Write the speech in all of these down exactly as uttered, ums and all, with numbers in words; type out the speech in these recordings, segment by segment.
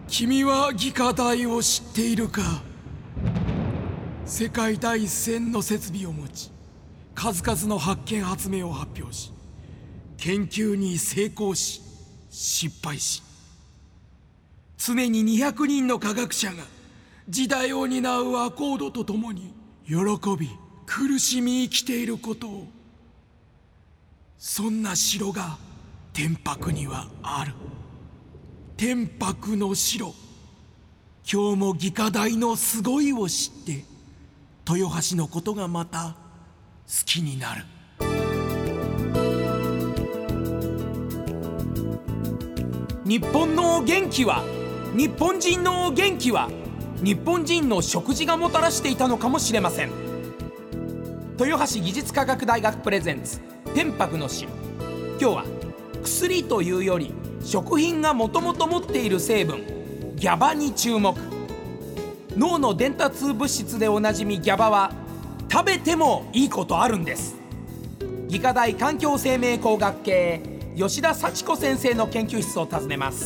君はギカ大を知っているか。世界第一線の設備を持ち、数々の発見発明を発表し、研究に成功し失敗し、常ににひゃくにんの科学者が時代を担うアコードとともに喜び苦しみ生きていることを。そんな城が天白にはある。天白の城。今日もギカ大のすごいを知って豊橋のことがまた好きになる。日本の元気は、日本人の元気は日本人の食事がもたらしていたのかもしれません。豊橋技術科学大学プレゼンツ天白の城。今日は薬というより食品がもともと持っている成分ギャバに注目。脳の伝達物質でおなじみギャバは食べてもいいことあるんです。技科大環境生命工学系吉田幸子先生の研究室を訪ねます。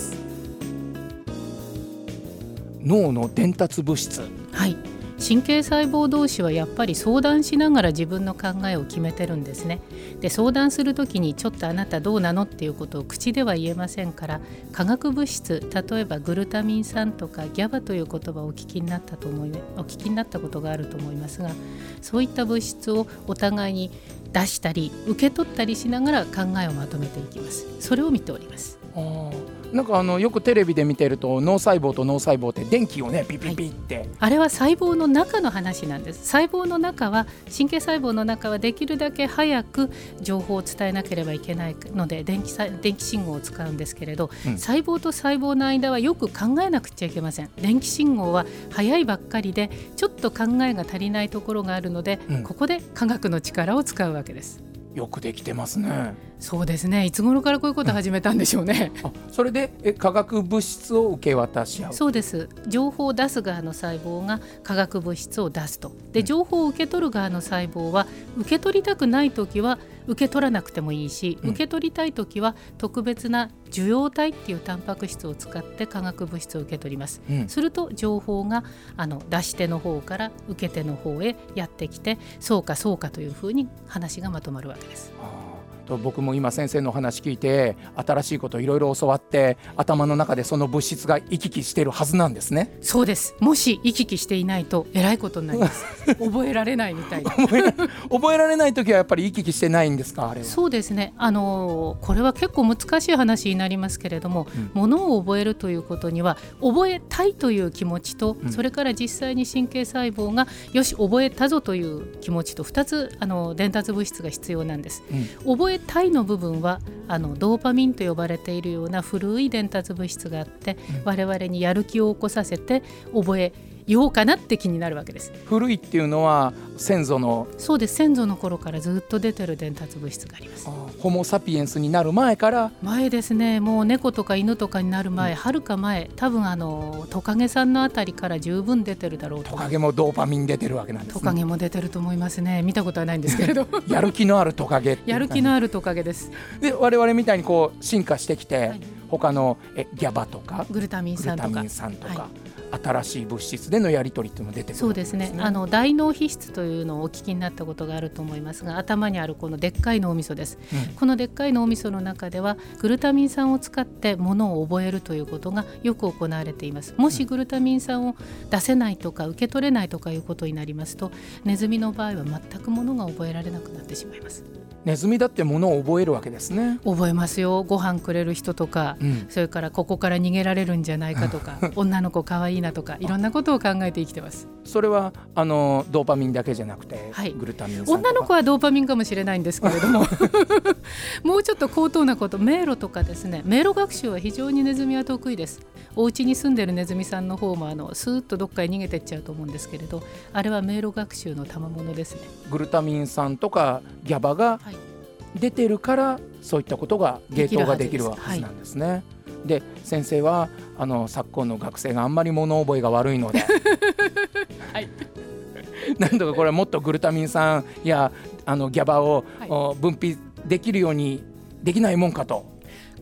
脳の伝達物質、 はい、神経細胞同士はやっぱり相談しながら自分の考えを決めてるんですね。で、相談するときにちょっとあなたどうなのっていうことを口では言えませんから、化学物質、例えばグルタミン酸とかギャバという言葉をお聞きになったと思いお聞きになったことがあると思いますが、そういった物質をお互いに出したり受け取ったりしながら考えをまとめていきます。それを見ております。 あー、なんかあのよくテレビで見てると脳細胞と脳細胞って電気をねピピピって、はい、 あれは細胞の中の話なんです。細胞の中は神経細胞の中はできるだけ早く情報を伝えなければいけないので電気、電気信号を使うんですけれど、うん、細胞と細胞の間はよく考えなくちゃいけません。電気信号は早いばっかりでちょっと考えが足りないところがあるので、うん、ここで科学の力を使うわけです。 よくできてますね。 そうですね。いつ頃からこういうことを始めたんでしょうね、 うん、あ、それでえ化学物質を受け渡し合う。 そうです。情報を出す側の細胞が化学物質を出すと。で、情報を受け取る側の細胞は受け取りたくないときは受け取らなくてもいいし、受け取りたいときは特別な受容体っていうタンパク質を使って化学物質を受け取ります、うん、すると情報があの出し手の方から受け手の方へやってきて、そうかそうかというふうに話がまとまるわけです。 あ、と僕も今先生の話聞いて新しいこといろいろ教わって、頭の中でその物質が行き来してるはずなんですね。 そうです。もし行き来していないとえらいことになります覚えられないみたいな覚えら覚えられないときはやっぱり行き来してないんですか。あれは。 そうですね。あのこれは結構難しい話になりますけれども、うん、ものを覚えるということには覚えたいという気持ちと、うん、それから実際に神経細胞がよし覚えたぞという気持ちとふたつあの伝達物質が必要なんです、うん、覚えたいの部分はあのドーパミンと呼ばれているような古い伝達物質があって、うん、我々にやる気を起こさせて覚えようかなって気になるわけです。 古いっていうのは先祖の。 そうです。先祖の頃からずっと出てる伝達物質があります。 あ、ホモサピエンスになる前から。 前ですね。もう猫とか犬とかになる前、はる、うん、か前、多分あのトカゲさんのあたりから十分出てるだろうと。 トカゲもドーパミン出てるわけなんですね。 トカゲも出てると思いますね。見たことはないんですけれどやる気のあるトカゲやる気のあるトカゲです。 で、我々みたいにこう進化してきて、はい、他のえギャバとかグルタミン酸とか、 グルタミン酸とか、はい、新しい物質でのやり取りっていうのも出てくるんですね。 そうですね。あの大脳皮質というのをお聞きになったことがあると思いますが、頭にあるこのでっかい脳みそです、うん、このでっかい脳みその中ではグルタミン酸を使ってものを覚えるということがよく行われています。もしグルタミン酸を出せないとか受け取れないとかいうことになりますと、ネズミの場合は全くものが覚えられなくなってしまいます。 ネズミだってものを覚えるわけですね。 覚えますよ。ご飯くれる人とか、うん、それからここから逃げられるんじゃないかとか女の子かわいいなとか、いろんなことを考えて生きてます。 それはあのドーパミンだけじゃなくて、はい、グルタミン酸とか。 女の子はドーパミンかもしれないんですけれどももうちょっと高等なこと、迷路とかですね。迷路学習は非常にネズミは得意です。お家に住んでるネズミさんの方もあのスーッとどっかへ逃げてっちゃうと思うんですけれど、あれは迷路学習の賜物ですね。 グルタミン酸とかギャバが、はい、出てるからそういったことが芸当ができるはずなんですね。はい、で、先生はあの昨今の学生があんまり物覚えが悪いので、はい、なんとかこれはもっとグルタミン酸やあのギャバを、はい、分泌できるようにできないもんかと。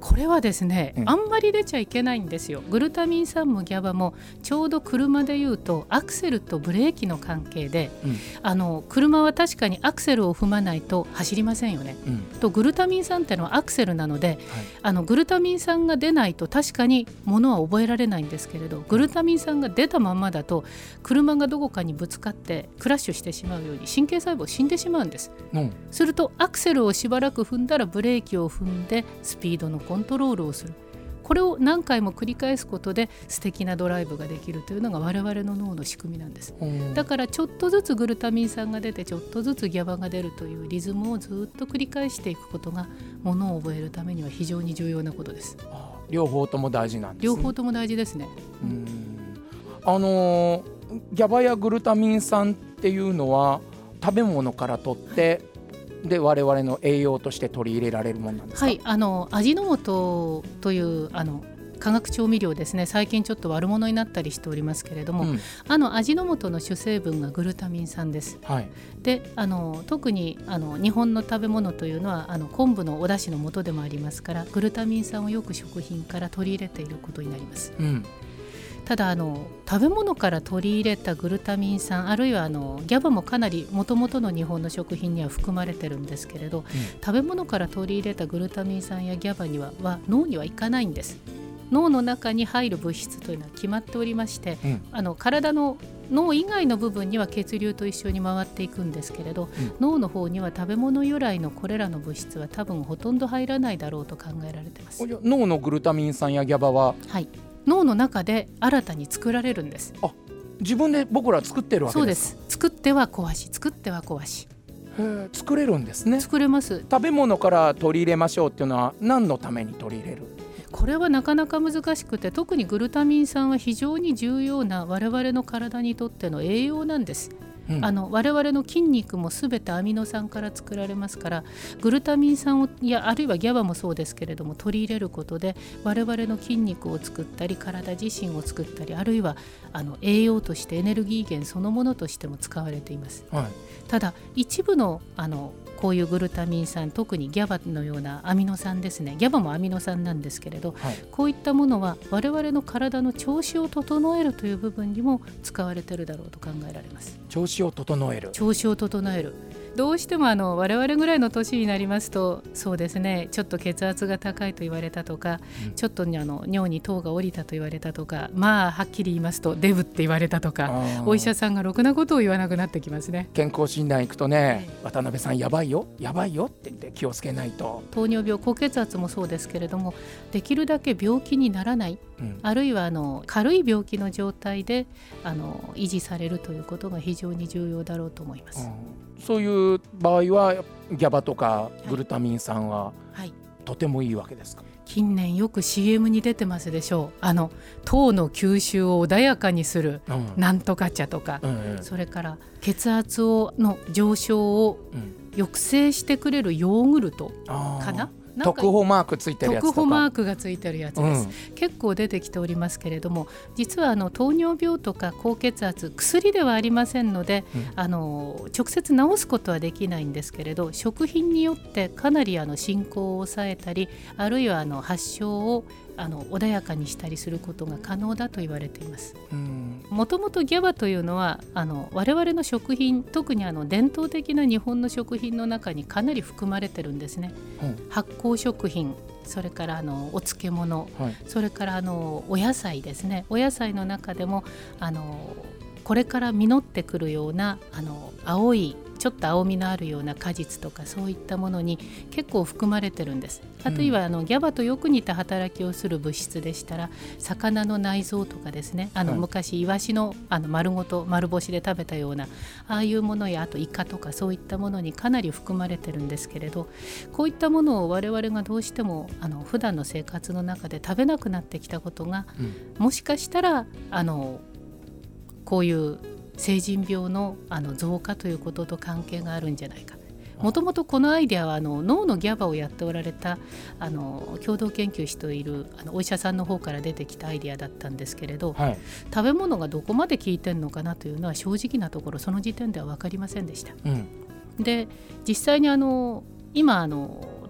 これはですね、 うん、 あんまり出ちゃいけないんですよ。グルタミン酸もギャバもちょうど車でいうとアクセルとブレーキの関係で、うん、あの車は確かにアクセルを踏まないと走りませんよね、うん、とグルタミン酸ってのはアクセルなので、はい、あのグルタミン酸が出ないと確かに物は覚えられないんですけれど、グルタミン酸が出たままだと車がどこかにぶつかってクラッシュしてしまうように神経細胞死んでしまうんです、うん、するとアクセルをしばらく踏んだらブレーキを踏んでスピードのコントロールをする。これを何回も繰り返すことで素敵なドライブができるというのが我々の脳の仕組みなんです。だからちょっとずつグルタミン酸が出てちょっとずつギャバが出るというリズムをずっと繰り返していくことがものを覚えるためには非常に重要なことです。 あ、両方とも大事なんですね。 両方とも大事ですね。 うん、あのギャバやグルタミン酸っていうのは食べ物から取ってで我々の栄養として取り入れられるものなんですか？はい、 あの味の素というあの化学調味料ですね、最近ちょっと悪者になったりしておりますけれども、うん、あの味の素の主成分がグルタミン酸です、はい、であの特にあの日本の食べ物というのはあの昆布のお出汁の素でもありますから、グルタミン酸をよく食品から取り入れていることになります、うん、ただあの食べ物から取り入れたグルタミン酸、あるいはあのギャバもかなりもともとの日本の食品には含まれてるんですけれど、うん、食べ物から取り入れたグルタミン酸やギャバには、は脳にはいかないんです。脳の中に入る物質というのは決まっておりまして、うん、あの体の脳以外の部分には血流と一緒に回っていくんですけれど、うん、脳の方には食べ物由来のこれらの物質は多分ほとんど入らないだろうと考えられています。 脳のグルタミン酸やギャバは、 はい、脳の中で新たに作られるんです。 あ、自分で僕ら作ってるわけですか？ そうです。作っては壊し、作っては壊し。 へー、作れるんですね。 作れます。 食べ物から取り入れましょうっていうのは何のために取り入れる？ これはなかなか難しくて、特にグルタミン酸は非常に重要な我々の体にとっての栄養なんです。うん、あの我々の筋肉もすべてアミノ酸から作られますから、グルタミン酸をいやあるいはギャバもそうですけれども取り入れることで我々の筋肉を作ったり体自身を作ったり、あるいはあの栄養としてエネルギー源そのものとしても使われています、はい、ただ一部のあのこういうグルタミン酸、特にギャバのようなアミノ酸ですね、ギャバもアミノ酸なんですけれど、はい、こういったものは我々の体の調子を整えるという部分にも使われているだろうと考えられます。 調子を整える調子を整えるどうしてもあの我々ぐらいの年になりますと、そうですね、ちょっと血圧が高いと言われたとか、うん、ちょっとあの尿に糖が降りたと言われたとか、まあはっきり言いますとデブって言われたとか、お医者さんがろくなことを言わなくなってきますね。 健康診断行くとね、渡辺さんやばいよやばいよって言って気をつけないと。 糖尿病、高血圧もそうですけれども、できるだけ病気にならない、うん、あるいはあの軽い病気の状態であの維持されるということが非常に重要だろうと思います、 うん、そういう場合はギャバとかグルタミン酸は、はい、とてもいいわけですか？ 近年よく シーエム に出てますでしょう。あの糖の吸収を穏やかにするなんとか茶とか、うんうん、それから血圧をの上昇を抑制してくれるヨーグルトかな、 特保マークついてるやつとか、 特保マークがついてるやつです、うん、結構出てきておりますけれども、実はあの糖尿病とか高血圧、薬ではありませんので、うん、あの直接治すことはできないんですけれど、食品によってかなりあの進行を抑えたり、あるいはあの発症をあの穏やかにしたりすることが可能だと言われています。もともとギャバというのはあの我々の食品、特にあの伝統的な日本の食品の中にかなり含まれてるんですね、うん、発酵食品、それからあのお漬物、はい、それからあのお野菜ですね。お野菜の中でもあのこれから実ってくるようなあの青いちょっと青みのあるような果実とか、そういったものに結構含まれてるんです。あるいはあのギャバとよく似た働きをする物質でしたら、魚の内臓とかですね、あの昔イワシのあの丸ごと丸干しで食べたようなああいうものや、あとイカとかそういったものにかなり含まれてるんですけれど、こういったものを我々がどうしてもあの普段の生活の中で食べなくなってきたことが、うん、もしかしたらあのこういう成人病 の, あの増加ということと関係があるんじゃないか。もともとこのアイデアはあの脳のギャバをやっておられたあの共同研究しているあのお医者さんの方から出てきたアイデアだったんですけれど、はい、食べ物がどこまで効いてるのかなというのは正直なところその時点では分かりませんでした、うん、で実際にあの今あの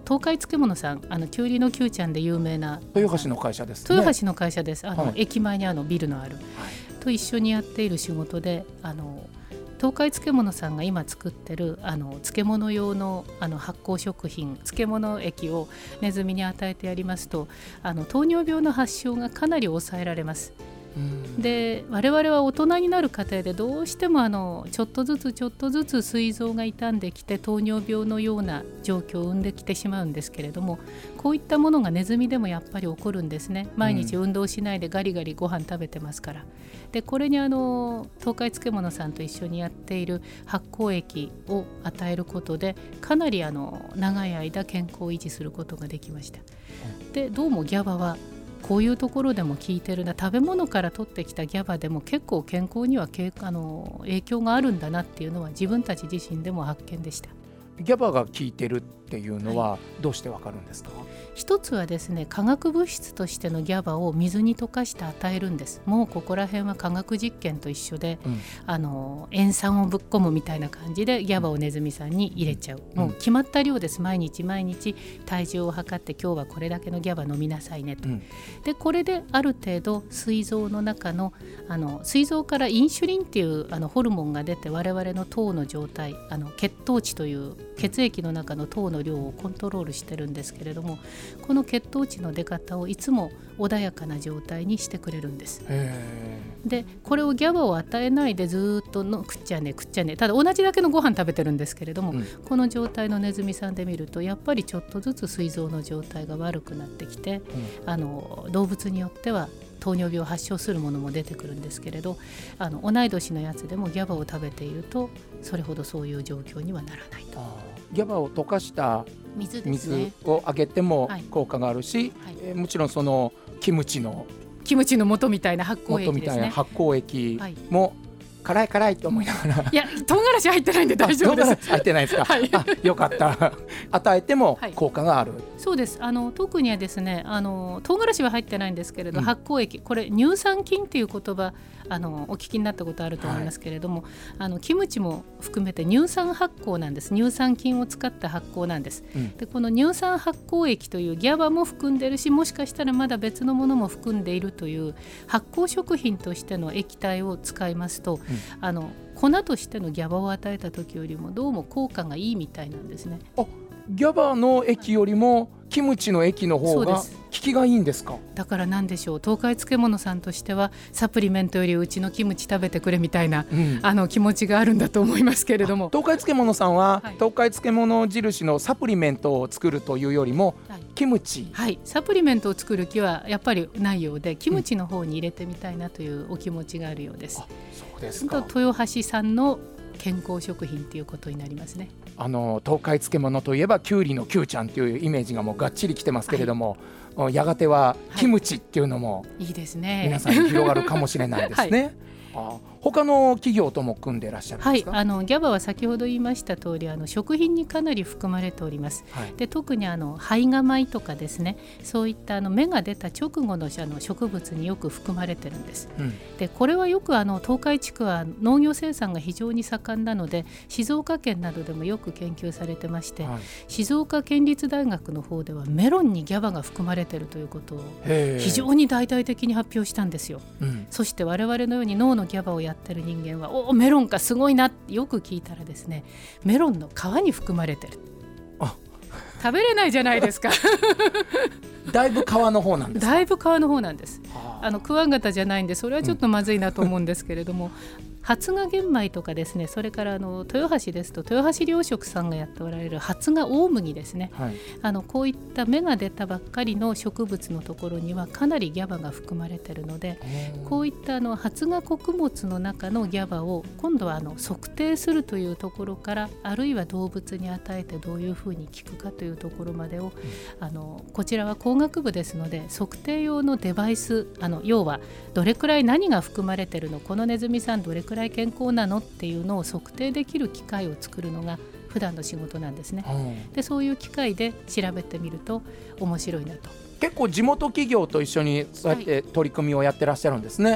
東海漬物さん、あのきゅうりのきゅうちゃんで有名な豊橋の会社ですね。 豊橋の会社です。あの、 はい、 駅前にあのビルのある、はい、と一緒にやっている仕事で、あの東海漬物さんが今作ってるあの漬物用 の, あの発酵食品、漬物液をネズミに与えてやりますと、あの糖尿病の発症がかなり抑えられます。で我々は大人になる過程でどうしてもあのちょっとずつちょっとずつ膵臓が傷んできて糖尿病のような状況を生んできてしまうんですけれども、こういったものがネズミでもやっぱり起こるんですね。毎日運動しないでガリガリご飯食べてますから。でこれにあの東海漬物さんと一緒にやっている発酵液を与えることでかなりあの長い間健康を維持することができました。でどうもギャバはこういうところでも効いてるな、食べ物から取ってきたギャバでも結構健康にはあの影響があるんだなっていうのは自分たち自身でも発見でした。 ギャバが効いてるっていうのはどうしてわかるんですか？はい、 一つはですね、化学物質としてのギャバを水に溶かして与えるんです。もうここら辺は化学実験と一緒で、うん、あの塩酸をぶっ込むみたいな感じでギャバをネズミさんに入れちゃう、うん、もう決まった量です。毎日毎日体重を測って今日はこれだけのギャバ飲みなさいねと、うん、でこれである程度膵臓の中のあの膵臓からインシュリンっていうあのホルモンが出て我々の糖の状態、あの血糖値という血液の中の糖の量をコントロールしてるんですけれども、この血糖値の出方をいつも穏やかな状態にしてくれるんです。でこれをギャバを与えないでずっとの食っちゃね食っちゃね、ただ同じだけのご飯食べてるんですけれども、うん、この状態のネズミさんで見るとやっぱりちょっとずつ膵臓の状態が悪くなってきて、うん、あの動物によっては糖尿病を発症するものも出てくるんですけれど、あの同い年のやつでもギャバを食べているとそれほどそういう状況にはならないと。 ギャバを溶かした水ですね、 水をあげても効果があるし、はいはい、えー、もちろんそのキムチのキムチの素みたいな発酵液ですね、 元みたいな発酵液も辛い辛いと思いながら、 いや唐辛子入ってないんで大丈夫です。 唐辛子入ってないですか？はい、あ、よかった与えても効果がある、はい、そうです。 あの特にはですね、あの唐辛子は入ってないんですけれど、うん、発酵液、これ乳酸菌っていう言葉あのお聞きになったことあると思いますけれども、はい、あのキムチも含めて乳酸発酵なんです。乳酸菌を使った発酵なんです、うん、でこの乳酸発酵液というギャバも含んでるし、もしかしたらまだ別のものも含んでいるという発酵食品としての液体を使いますと、うん、あの粉としてのギャバを与えた時よりもどうも効果がいいみたいなんですね。 あ、ギャバの液よりもキムチの液の方が効きがいいんですか？ だからなんでしょう、東海漬物さんとしてはサプリメントよりうちのキムチ食べてくれみたいな、うん、あの気持ちがあるんだと思いますけれども、 東海漬物さんは、はい、東海漬物印のサプリメントを作るというよりも、はい、キムチ、 はい、サプリメントを作る気はやっぱりないようで、キムチの方に入れてみたいなというお気持ちがあるようです。 あ、そうですか。 豊橋産の健康食品ということになりますね。 あの東海漬物といえばきゅうりのきゅうちゃんというイメージがもうがっちりきてますけれども、はい、やがてはキムチっていうのも、 はい、いいですね、 皆さんに広がるかもしれないですね。はい、あ、他の企業とも組んでいらっしゃるんですか？ はい、あのギャバは先ほど言いました通り、あの食品にかなり含まれております。はい、で特にあの胚芽米とかですね、そういったあの芽が出た直後 の, あの植物によく含まれてるんです。うん、でこれはよくあの東海地区は農業生産が非常に盛んなので、静岡県などでもよく研究されてまして、はい、静岡県立大学の方ではメロンにギャバが含まれてるということを非常に大々的に発表したんですよ。うん、そして我々のように脳のギャバをやってる人間は、おメロンかすごいなってよく聞いたらですね、メロンの皮に含まれてる。あ、食べれないじゃないですかだいぶ皮の方なんですか？ だいぶ皮の方なんです。あのクワガタじゃないんで、それはちょっとまずいなと思うんですけれども、うん、発芽玄米とかですね、それからあの豊橋ですと豊橋糧食さんがやっておられる発芽大麦ですね、はい、あのこういった芽が出たばっかりの植物のところにはかなりギャバが含まれているので、こういったあの発芽穀物の中のギャバを今度はあの測定するというところから、あるいは動物に与えてどういうふうに効くかというところまでを、うん、あのこちらは工学部ですので、測定用のデバイス、あの要はどれくらい何が含まれているの、このネズミさんどれくらい健康なのっていうのを測定できる機械を作るのが普段の仕事なんですね。うん、でそういう機械で調べてみると面白いなと。 結構地元企業と一緒にそうやって取り組みをやってらっしゃるんですね。はい、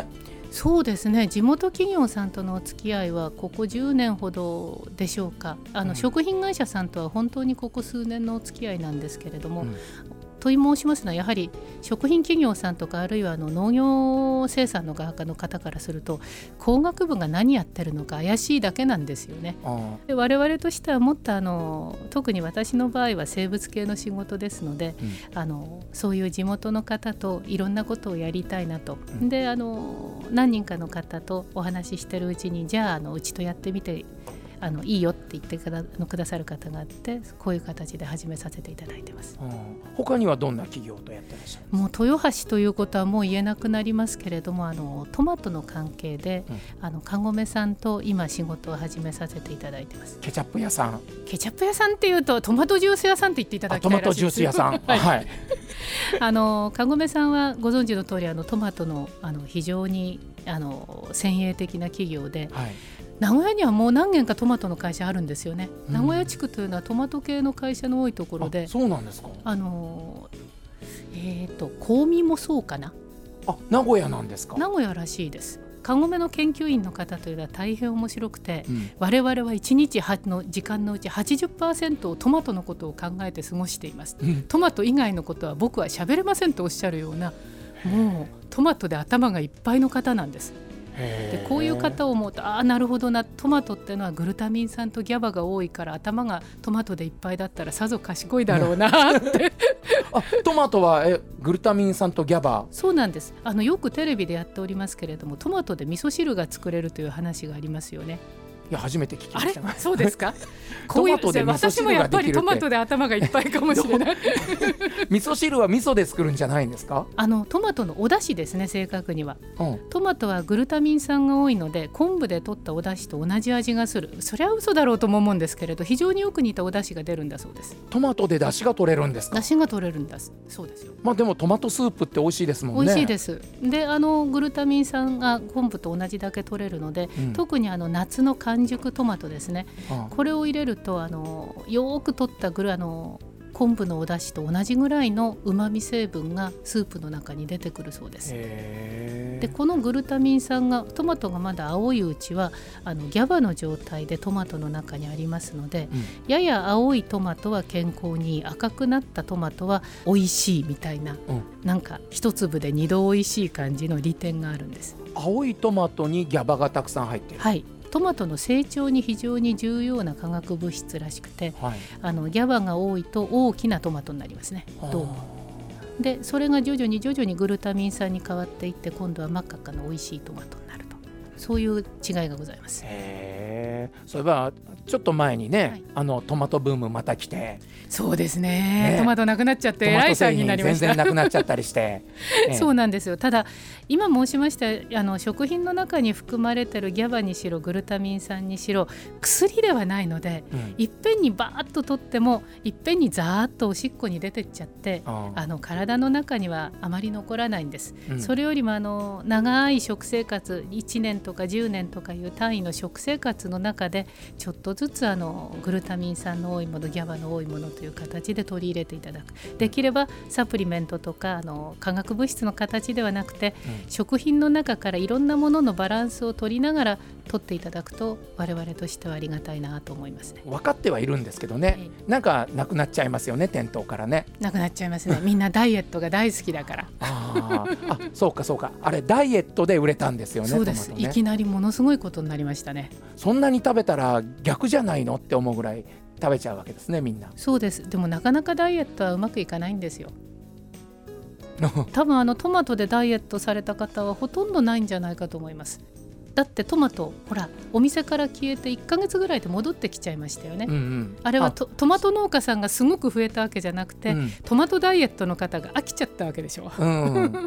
そうですね、地元企業さんとのお付き合いはここじゅうねんほどでしょうか。あの、うん、食品会社さんとは本当にここ数年のお付き合いなんですけれども、うん、と言い申しますのはやはり食品企業さんとかあるいはあの農業生産の側の方からすると工学部が何やってるのか怪しいだけなんですよね。で我々としてはもっとあの特に私の場合は生物系の仕事ですので、うん、あのそういう地元の方といろんなことをやりたいなと、うん、であの何人かの方とお話ししてるうちにじゃあ、あのうちとやってみてあのいいよって言ってくだ、くださる方があってこういう形で始めさせていただいてます、 うん、他にはどんな企業とやってらっしゃるんですか？ もう豊橋ということはもう言えなくなりますけれども、あのトマトの関係で、うん、あのかごめさんと今仕事を始めさせていただいてます。 ケチャップ屋さんケチャップ屋さんっていうとトマトジュース屋さんって言っていただきたいらしいです。 トマトジュース屋さんはい、はい、 あのかごめさんはご存知の通りあのトマト の, あの非常にあの先鋭的な企業で、はい、名古屋にはもう何軒かトマトの会社あるんですよね、うん、名古屋地区というのはトマト系の会社の多いところで。 あ、そうなんですか。 あのえーと香味もそうかな。 あ、名古屋なんですか。 名古屋らしいです。かごめの研究員の方というのは大変面白くて、うん、我々はいちにちの時間のうち はちじゅっパーセント をトマトのことを考えて過ごしています、うん、トマト以外のことは僕は喋れませんとおっしゃるような、もうトマトで頭がいっぱいの方なんです。でこういう方を思うと、ああなるほどな、トマトっていうのはグルタミン酸とギャバが多いから頭がトマトでいっぱいだったらさぞ賢いだろうなってあ、トマトはえグルタミン酸とギャバ。 そうなんです。あのよくテレビでやっておりますけれども、トマトで味噌汁が作れるという話がありますよね。 いや初めて聞きました。 あれそうですかこういうトマトで味噌汁ができるって。私もやっぱりトマトで頭がいっぱいかもしれない味噌汁は味噌で作るんじゃないんですか？ あのトマトのお出汁ですね。正確には、うん、トマトはグルタミン酸が多いので昆布で取ったお出汁と同じ味がする。それは嘘だろうとも思うんですけれど、非常によく似たお出汁が出るんだそうです。 トマトで出汁が取れるんですか？ 出汁が取れるんだそうですよ。 まあでもトマトスープって美味しいですもんね。 美味しいです。であのグルタミン酸が昆布と同じだけ取れるので、うん、特にあの夏の完熟トマトですね、ああこれを入れるとあのよく取ったグルあの昆布のお出汁と同じぐらいのうまみ成分がスープの中に出てくるそうです。 へでこのグルタミン酸がトマトがまだ青いうちはあのギャバの状態でトマトの中にありますので、うん、やや青いトマトは健康にいい、赤くなったトマトは美味しいみたいな、うん、なんか一粒で二度美味しい感じの利点があるんです。 青いトマトにギャバがたくさん入っている。 はい、トマトの成長に非常に重要な化学物質らしくて、はい、あのギャバが多いと大きなトマトになりますね。どうもでそれが徐々に徐々にグルタミン酸に変わっていって今度は真っ赤っかの美味しいトマトになると、そういう違いがございます。 へー、そういえばちょっと前にね、はい、あのトマトブームまた来て。 そうです ね, ねトマトなくなっちゃってえらい騒ぎになりました。 全然なくなっちゃったりして、 ね、そうなんですよ。ただ今申しましたあの食品の中に含まれてるギャバにしろグルタミン酸にしろ薬ではないので、うん、いっぺんにバーッと取ってもいっぺんにザーッとおしっこに出てっちゃってああの体の中にはあまり残らないんです、うん、それよりもあの長い食生活いちねんとかじゅうねんとかいう単位の食生活の中でちょっとずつあのグルタミン酸の多いものギャバの多いものという形で取り入れていただく。できればサプリメントとかあの化学物質の形ではなくて、うん、食品の中からいろんなもののバランスを取りながら取っていただくと我々としてはありがたいなと思いますね。 分かってはいるんですけどね、はい、なんかなくなっちゃいますよね。店頭からねなくなっちゃいますね。みんなダイエットが大好きだからああそうかそうか、あれダイエットで売れたんですよね。 そうです、ね、いきなりものすごいことになりましたね。 そんなに食べたら逆じゃないのって思うぐらい食べちゃうわけですねみんな。 そうです。でもなかなかダイエットはうまくいかないんですよ多分あのトマトでダイエットされた方はほとんどないんじゃないかと思います。だってトマトほらお店から消えていっかげつぐらいで戻ってきちゃいましたよね、うんうん、あれは ト, トマト農家さんがすごく増えたわけじゃなくて、うん、トマトダイエットの方が飽きちゃったわけでしょ、うん、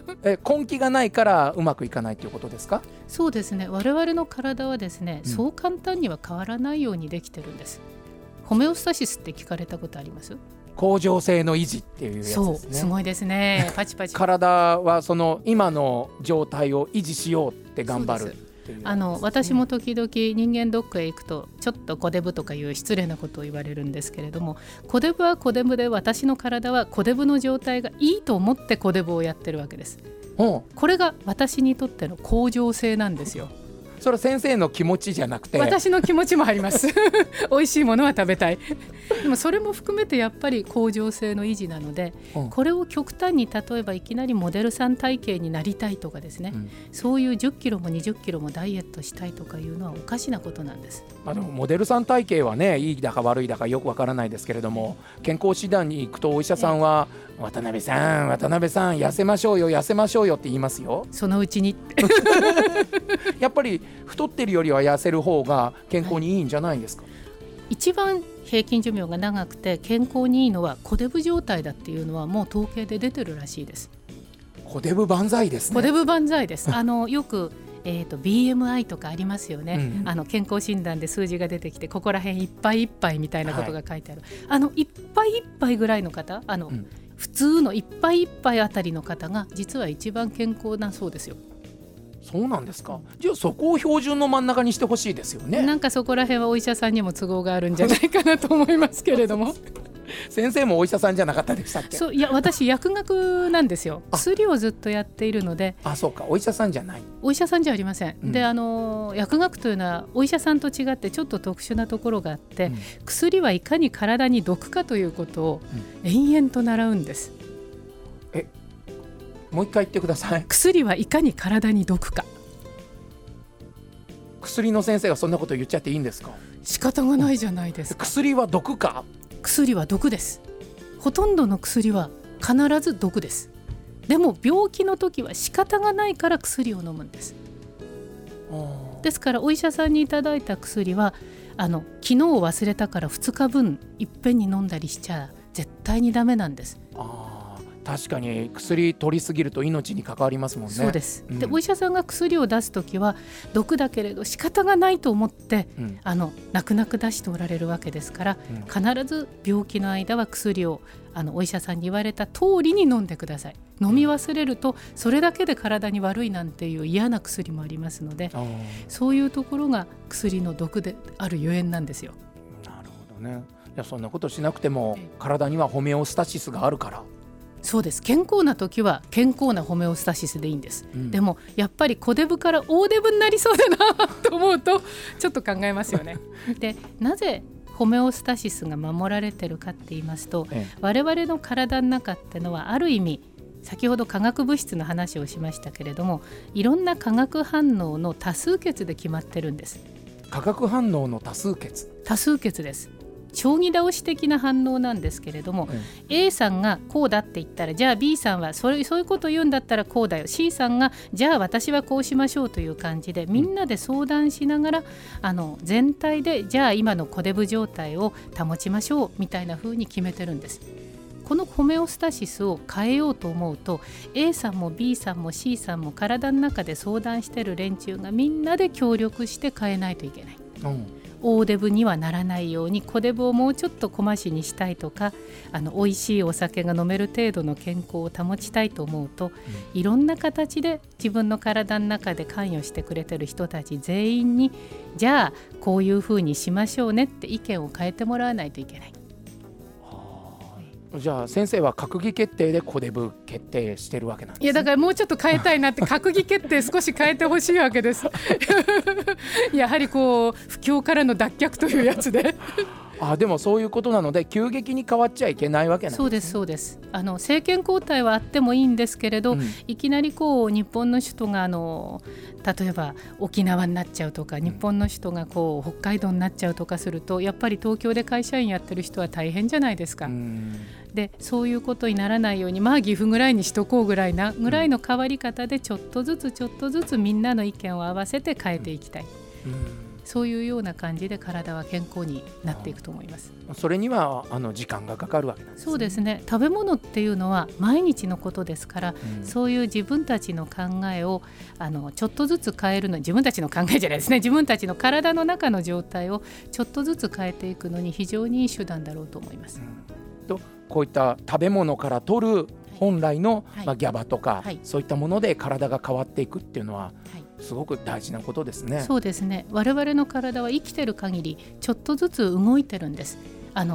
え根気がないからうまくいかないということですか？ そうですね。我々の体はですね、うん、そう簡単には変わらないようにできてるんです。ホメオスタシスって聞かれたことあります？ 恒常性の維持っていうやつですね。 そうすごいですね。パチパチ体はその今の状態を維持しようって頑張る。 あの私も時々人間ドックへ行くとちょっとコデブとかいう失礼なことを言われるんですけれども、コデブはコデブで私の体はコデブの状態がいいと思ってコデブをやってるわけです。 これが私にとっての恒常性なんですよ。 それは先生の気持ちじゃなくて私の気持ちもあります美味しいものは食べたいでもそれも含めてやっぱり恒常性の維持なので、うん、これを極端に例えばいきなりモデルさん体型になりたいとかですね、うん、そういうじゅっキロもにじゅっキロもダイエットしたいとかいうのはおかしなことなんです。 あのモデルさん体型はね、いいだか悪いだかよくわからないですけれども、健康診断に行くとお医者さんは、ね、渡辺さん渡辺さん痩せましょうよ痩せましょうよって言いますよ。 そのうちにやっぱり太ってるよりは痩せる方が健康にいいんじゃないですか。はい、 一番平均寿命が長くて健康にいいのは小デブ状態だっていうのはもう統計で出てるらしいです。 小デブ万歳ですね。 小デブ万歳ですあのよく、えーと、ビーエムアイ とかありますよね、うん、あの健康診断で数字が出てきてここら辺いっぱいいっぱいみたいなことが書いてある、はい、あのいっぱいいっぱいぐらいの方あの、うん、普通のいっぱいいっぱいあたりの方が実は一番健康なそうですよ。 そうなんですか。じゃあそこを標準の真ん中にしてほしいですよね。 なんかそこら辺はお医者さんにも都合があるんじゃないかなと思いますけれども先生もお医者さんじゃなかったでしたっけ。 そういや私薬学なんですよ。薬をずっとやっているので。 あ、そうか、お医者さんじゃない。 お医者さんじゃありません、うん、であの薬学というのはお医者さんと違ってちょっと特殊なところがあって、うん、薬はいかに体に毒かということを延々と習うんです、 うん、えもう一回言ってください。 薬はいかに体に毒か。 薬の先生がそんなこと言っちゃっていいんですか。 仕方がないじゃないですか。 薬は毒か。 薬は毒です。ほとんどの薬は必ず毒です。でも病気の時は仕方がないから薬を飲むんです。ですからお医者さんにいただいた薬はあの昨日忘れたからふつかぶんいっぺんに飲んだりしちゃ絶対にダメなんです。 あ、確かに薬取りすぎると命に関わりますもんね。 そうです、 うん、 でお医者さんが薬を出すときは毒だけれど仕方がないと思って、うん、あの泣く泣く出しておられるわけですから、うん、必ず病気の間は薬をあのお医者さんに言われた通りに飲んでください。飲み忘れるとそれだけで体に悪いなんていう嫌な薬もありますので、そういうところが薬の毒であるゆえんなんですよ。 なるほどね。いやそんなことしなくても体にはホメオスタシスがあるから。 そうです。健康な時は健康なホメオスタシスでいいんです、うん、でもやっぱり小デブから大デブになりそうだなと思うとちょっと考えますよねでなぜホメオスタシスが守られてるかって言いますと、ええ、我々の体の中ってのはある意味先ほど化学物質の話をしましたけれどもいろんな化学反応の多数決で決まってるんです。 化学反応の多数決。 多数決です。将棋倒し的な反応なんですけれども、うん、A さんがこうだって言ったらじゃあ B さんはそれそういうこと言うんだったらこうだよ C さんがじゃあ私はこうしましょうという感じでみんなで相談しながら、うん、あの全体でじゃあ今の小デブ状態を保ちましょうみたいな風に決めてるんです。このホメオスタシスを変えようと思うと A さんも B さんも C さんも体の中で相談してる連中がみんなで協力して変えないといけない、うん、大デブにはならないように小デブをもうちょっと小増しにしたいとかあの美味しいお酒が飲める程度の健康を保ちたいと思うと、うん、いろんな形で自分の体の中で関与してくれてる人たち全員にじゃあこういうふうにしましょうねって意見を変えてもらわないといけない。 じゃあ先生は閣議決定で小デブ決定してるわけなんですね。 いやだからもうちょっと変えたいなって閣議決定少し変えてほしいわけですやはりこう不況からの脱却というやつであでもそういうことなので急激に変わっちゃいけないわけなんですね。 そうですそうです。あの政権交代はあってもいいんですけれど、うん、いきなりこう日本の首都があの例えば沖縄になっちゃうとか、うん、日本の首都がこう北海道になっちゃうとかするとやっぱり東京で会社員やってる人は大変じゃないですか。うんでそういうことにならないようにまあ岐阜ぐらいにしとこうぐらいなぐらいの変わり方でちょっとずつちょっとずつみんなの意見を合わせて変えていきたい、うん、そういうような感じで体は健康になっていくと思います。 それにはあの時間がかかるわけなんですね。 そうですね。食べ物っていうのは毎日のことですから、うん、そういう自分たちの考えをあのちょっとずつ変えるの自分たちの考えじゃないですね自分たちの体の中の状態をちょっとずつ変えていくのに非常にいい手段だろうと思います、 うん、とこういった食べ物から取る本来の、はいまあ、ギャバとか、はい、そういったもので体が変わっていくっていうのは、はい、すごく大事なことですね。 そうですね。我々の体は生きてる限りちょっとずつ動いてるんです。あの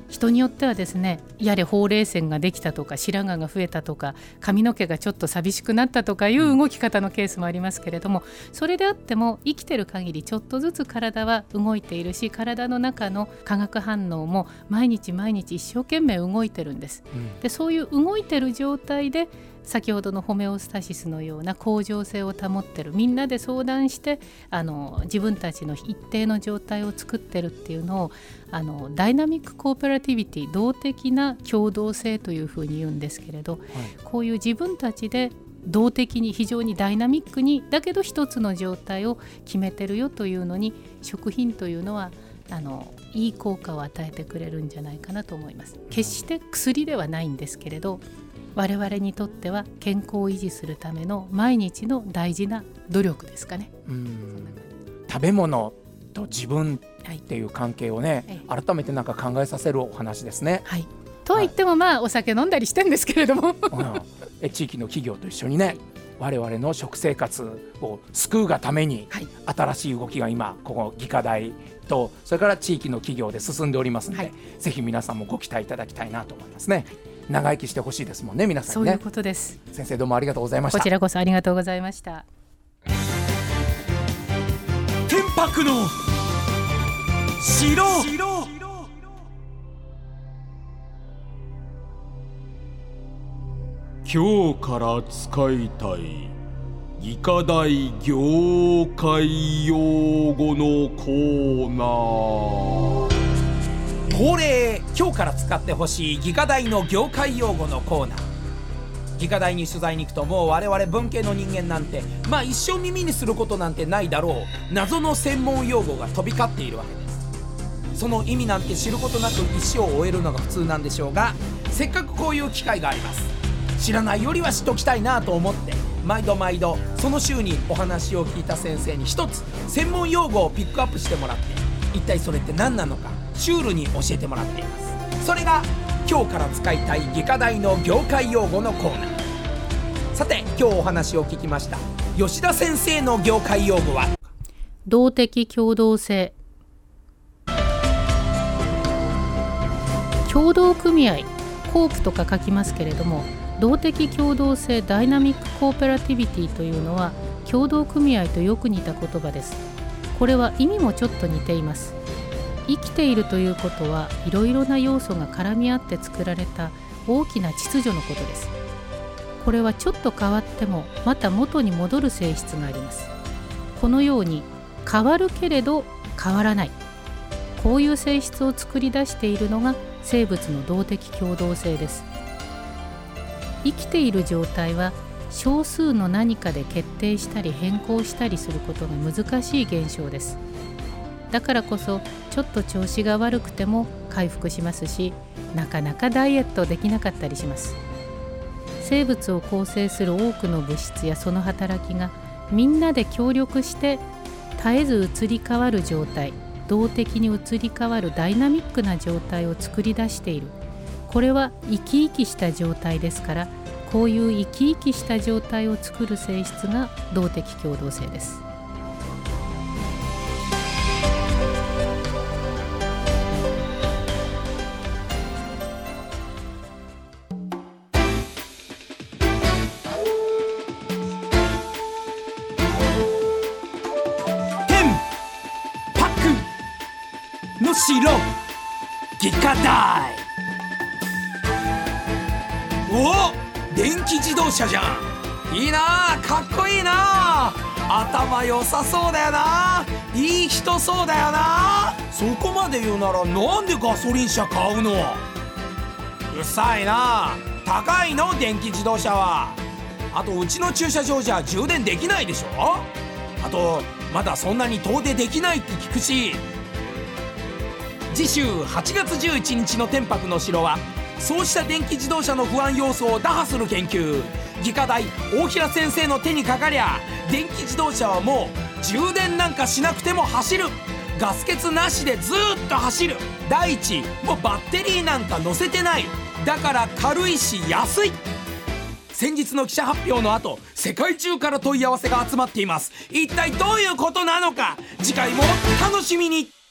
人によってはですね、やれほうれい線ができたとか白髪が増えたとか髪の毛がちょっと寂しくなったとかいう動き方のケースもありますけれども、それであっても生きてる限りちょっとずつ体は動いているし、体の中の化学反応も毎日毎日一生懸命動いてるんです、うん、でそういう動いてる状態で先ほどのホメオスタシスのような恒常性を保ってる、みんなで相談してあの自分たちの一定の状態を作ってるっていうのをあのダイナミックコーポラティビティ、動的な共同性というふうに言うんですけれど、はい、こういう自分たちで動的に非常にダイナミックにだけど一つの状態を決めてるよというのに、食品というのはあのいい効果を与えてくれるんじゃないかなと思います。決して薬ではないんですけれど、我々にとっては健康を維持するための毎日の大事な努力ですかね。うん、 食べ物と自分っていう関係をね、はい、改めてなんか考えさせるお話ですね。 はい、とは言っても、まあお酒飲んだりしてるんですけれども、うん、 え地域の企業と一緒にね、我々の食生活を救うがために、はい、新しい動きが今ここ技科大とそれから地域の企業で進んでおりますので、はい、ぜひ皆さんもご期待いただきたいなと思いますね。はい、長生きしてほしいですもんね、皆さんね。 そういうことです。 先生どうもありがとうございました。 こちらこそありがとうございました。 天白の城。今日から使いたい技科大業界用語のコーナー。 恒例、今日から使ってほしい技科大の業界用語のコーナー。技科大に取材に行くと、もう我々文系の人間なんてまあ一生耳にすることなんてないだろう謎の専門用語が飛び交っているわけです。その意味なんて知ることなく一生を終えるのが普通なんでしょうが、せっかくこういう機会があります。知らないよりは知っときたいなと思って毎度毎度その週にお話を聞いた先生に一つ専門用語をピックアップしてもらって、一体それって何なのかシュールに教えてもらっています。それが今日から使いたい技科大の業界用語のコーナー。さて今日お話を聞きました吉田先生の業界用語は動的共同性。協同組合、コープとか書きますけれども、動的共同性ダイナミックコーポラティビティというのは協同組合とよく似た言葉です。これは意味もちょっと似ています。生きているということはいろいろな要素が絡み合って作られた大きな秩序のことです。これはちょっと変わってもまた元に戻る性質があります。このように変わるけれど変わらない、こういう性質を作り出しているのが生物の動的共同性です。生きている状態は少数の何かで決定したり変更したりすることが難しい現象です。だからこそちょっと調子が悪くても回復しますし、なかなかダイエットできなかったりします。生物を構成する多くの物質やその働きがみんなで協力して絶えず移り変わる状態、動的に移り変わるダイナミックな状態を作り出している。これは生き生きした状態ですから、こういう生き生きした状態を作る性質が動的共同性です。 の城技科大。お、電気自動車じゃん。いいな、かっこいいな、頭良さそうだよな、いい人そうだよな。そこまで言うならなんでガソリン車買うの。うるさいな、高いの電気自動車は。あとうちの駐車場じゃ充電できないでしょ。あとまだそんなに遠出できないって聞くし。次週はちがつじゅういちにちの天白の城は、そうした電気自動車の不安要素を打破する研究。技科大大平先生の手にかかりゃ、電気自動車はもう充電なんかしなくても走る。ガス欠なしでずっと走る。第一、もうバッテリーなんか乗せてない。だから軽いし安い。先日の記者発表の後、世界中から問い合わせが集まっています。一体どういうことなのか、次回も楽しみに。